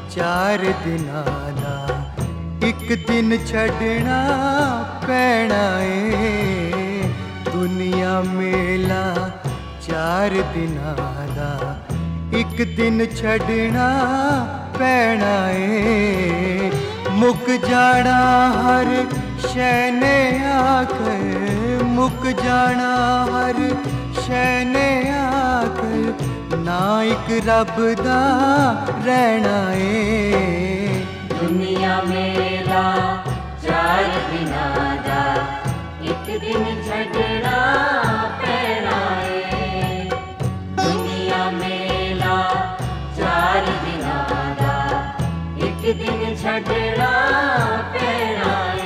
चार दिनां दा एक दिन छड़ना पैना ए। दुनिया मेला चार दिनां दा एक दिन छड़ना पैना ए। मुक जाना हर शै ने आकर, मुक जाना हर शै ने आकर, ना एक रब दा रहना ए। दुनिया मेला चार दिनां दा एक दिन छड़ना पैना ए। दुनिया मेला चार दिनां दा एक दिन छड़ना पैना ए।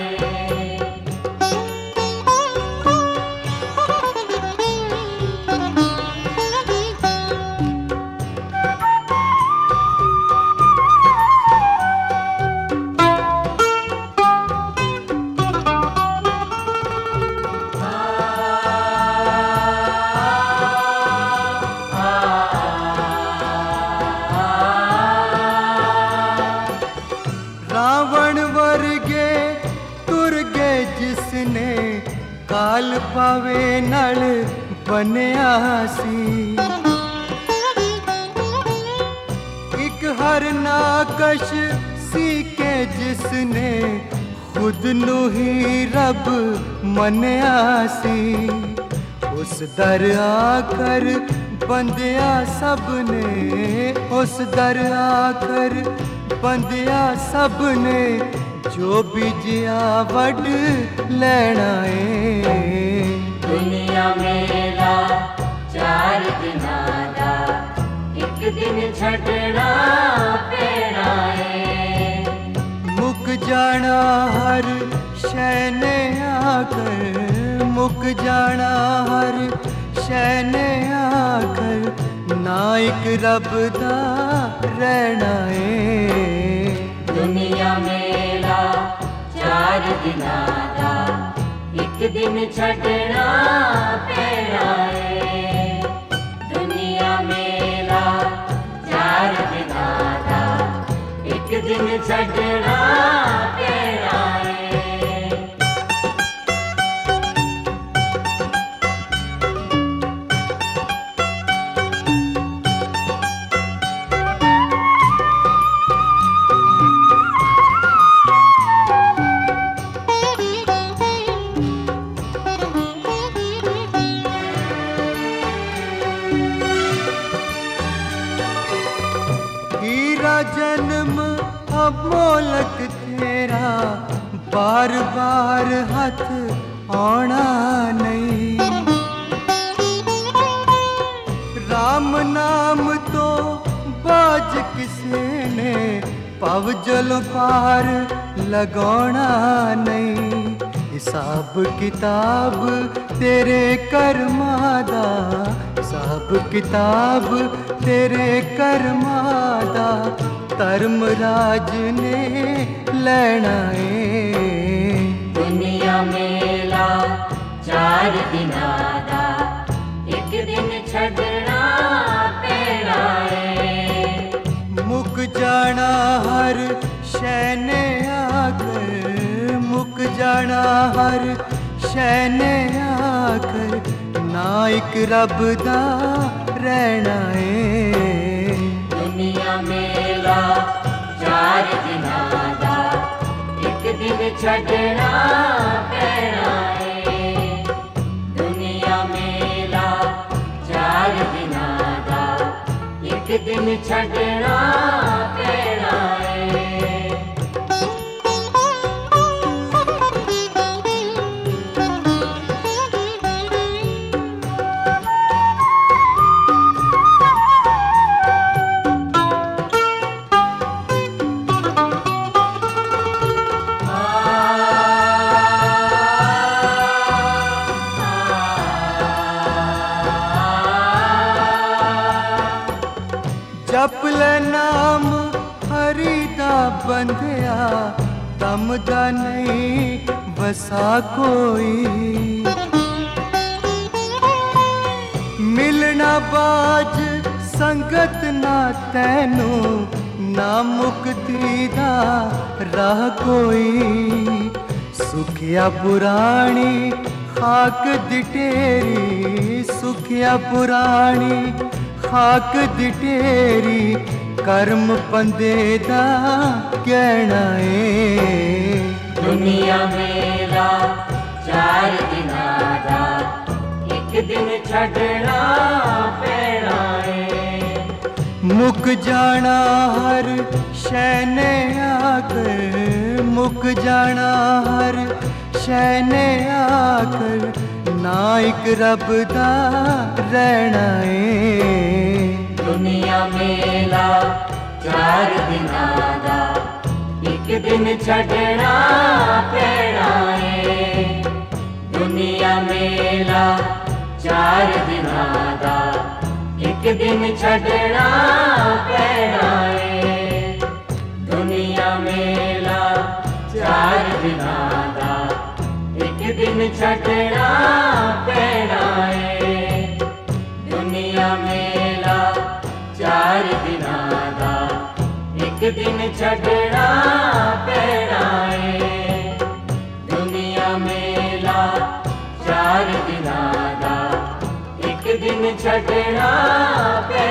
रावण वर्गे तुर गए जिसने काल पावे नल बनया सी। एक हर नाकश सी के जिसने खुद नू ही रब मनया सी। उस दर आकर बंदिया सबने, उस दर आकर बंदिया सबने, जो बिजिया वड लेना ए। दुनिया मेला चार दिनां दा एक दिन छड़ना पैना ए। मुक जाना हर शै ने आकर, मुक जाना हर शै ने आकर, ना एक रब दा रहना ए। दुनिया मेला चार दिनां दा एक दिन छड़ना पैना ए। दुनिया मेला चार दिनां दा एक दिन छड़ना पैना ए। हीरा जन्म अमोलक तेरा, बार बार हाथ आना नहीं। राम नाम तो बाज किसे ने पव जल पार लगाना नहीं। हिसाब किताब तेरे कर्मा दा, हिसाब किताब तेरे कर्मा दा, धर्मराज ने लेना ए। दुनिया मेला चार दिनां दा एक दिन छड़ना पैना ए। मुक जाना हर शै ने आकर, मुक जाना हर शै ने आकर, ना एक रब दा रहना ए। दुनिया मेला चार दिनां दा एक दिन छड़ना पैना ए। दुनिया मेला चार दिनां दा एक दिन छड़ना पैना ए। जप ले नाम हरि दा बंधिया, दम दा नहीं बसा कोई। मिलना बाज संगत ना तैनू, ना मुक्ति दा राह कोई। सुखिया पुरानी खाक दिटेरी, सुखिया पुरानी खाक दिटेरी, कर्म पंदे दा कहना है। दुनिया मेला 4 दिनां दा, एक दिन छड़ना पैना है। मुक जाना हर शैने आकर, मुक जाना हर शैने आकर, ना एक रब दा रहना है। दुनिया मेला 4 दिनां दा, एक दिन छड़ना पैना है। दुनिया मेला 4 दिनां दा, एक दिन छड़ना पैना है। दुनिया मेला 4 दिनां दा, एक दिन छड़ना पैना है। दुनिया मेला 4 दिनां दा, एक दिन छड़ना पैना है। दुनिया मेला 4 दिनां दा, एक दिन छड़ना पैना है।